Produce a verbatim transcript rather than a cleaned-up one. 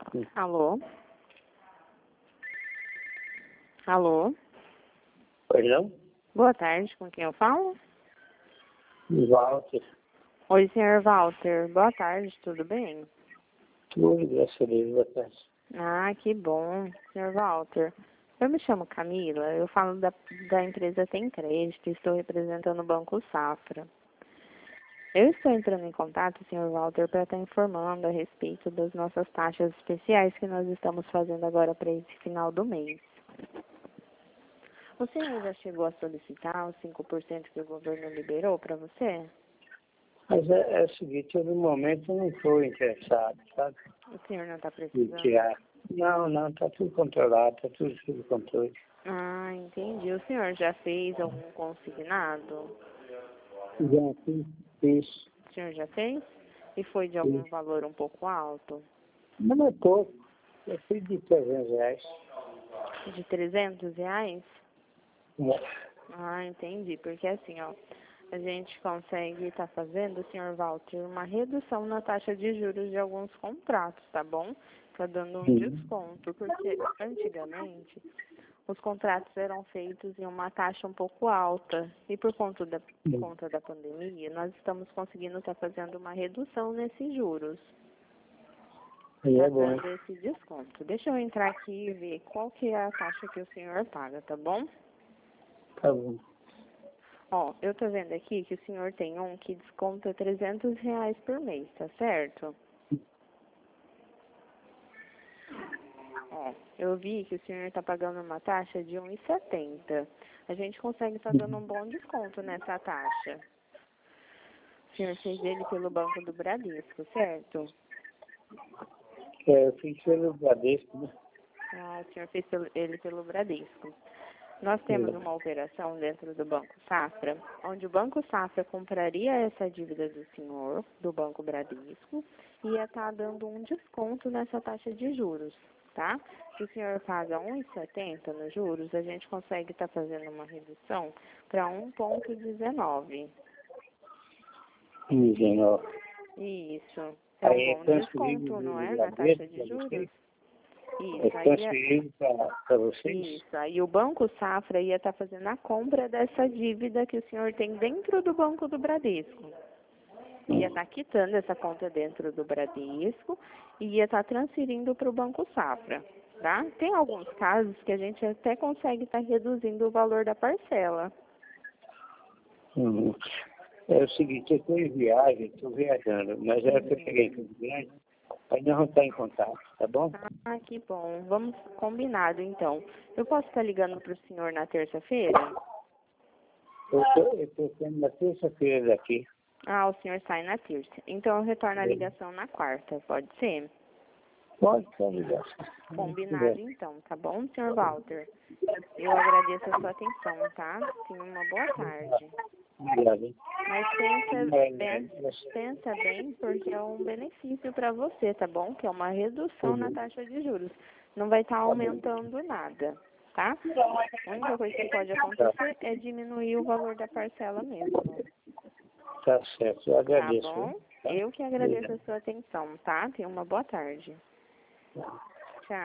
Alô? Alô? Perdão? Boa tarde, com quem eu falo? Walter. Oi, senhor Walter. Boa tarde, tudo bem? Tudo, graças a Deus, boa tarde. Ah, que bom, senhor Walter. Eu me chamo Camila, eu falo da, da empresa Tem Crédito e estou representando o Banco Safra. Eu estou entrando em contato, senhor Walter, para estar informando a respeito das nossas taxas especiais que nós estamos fazendo agora para esse final do mês. O senhor já chegou a solicitar os cinco por cento que o governo liberou para você? Mas é, é o seguinte, eu no momento não estou interessado, sabe? O senhor não está De precisando? tirar. Não, não, está tudo controlado, está tudo sob controle. Ah, entendi. O senhor já fez algum consignado? Já fiz isso. O senhor já fez? E foi de algum isso. valor um pouco alto? Não é pouco, eu fiz de trezentos reais. De trezentos reais? É. Ah, entendi. Porque assim, ó, a gente consegue estar fazendo, senhor Walter, uma redução na taxa de juros de alguns contratos, tá bom? Tá dando um Sim. desconto, porque antigamente os contratos eram feitos em uma taxa um pouco alta e por conta da, Sim. conta da pandemia, nós estamos conseguindo estar fazendo uma redução nesses juros. Aí Tá é bom. dando esse desconto. Deixa eu entrar aqui e ver qual que é a taxa que o senhor paga, tá bom? Tá bom. Ó, eu tô vendo aqui que o senhor tem um que desconta trezentos reais por mês, tá certo? Ó, eu vi que o senhor está pagando uma taxa de um real e setenta. A gente consegue estar dando um bom desconto nessa taxa. O senhor fez ele pelo Banco do Bradesco, certo? É, eu fiz pelo Bradesco, né? Ah, o senhor fez pelo- ele pelo Bradesco. Nós temos uma operação dentro do Banco Safra, onde o Banco Safra compraria essa dívida do senhor, do Banco Bradesco, e ia estar dando um desconto nessa taxa de juros, tá? Se o senhor paga um real e setenta nos juros, a gente consegue estar fazendo uma redução para um vírgula dezenove. dezenove. Isso. É um Aí é bom transferido desconto, não é? do Na taxa Bradesco de para juros. vocês? É Isso. Aí é... transferido para vocês? Isso, aí o Banco Safra ia estar fazendo a compra dessa dívida que o senhor tem dentro do Banco do Bradesco. Ia estar quitando essa conta dentro do Bradesco e ia estar transferindo para o Banco Safra, tá? Tem alguns casos que a gente até consegue estar reduzindo o valor da parcela. Uhum. É o seguinte, eu estou em viagem, estou viajando, mas é que eu cheguei em Campo Grande, aí nós vamos estar em contato, tá bom? Ah, que bom. Vamos combinado, então. Eu posso estar ligando para o senhor na terça-feira? Eu estou saindo na terça-feira daqui. Ah, o senhor sai na terça. Então eu retorno a ligação na quarta, pode ser? Pode, pode ligar. Combinado então, tá bom, senhor Walter? Eu agradeço a sua atenção, tá? Tenha uma boa tarde. Obrigado, hein? Mas pensa, É, pensa, é, pensa bem, porque é um benefício para você, tá bom? Que é uma redução na Uhum. taxa de juros. Não vai estar Tá bom. aumentando nada, tá? A única coisa que pode Tá, acontecer é diminuir o valor da parcela mesmo, tá certo, eu tá agradeço. bom? Hein? Tá? Eu que agradeço Obrigado. a sua atenção, tá? Tenha uma boa tarde.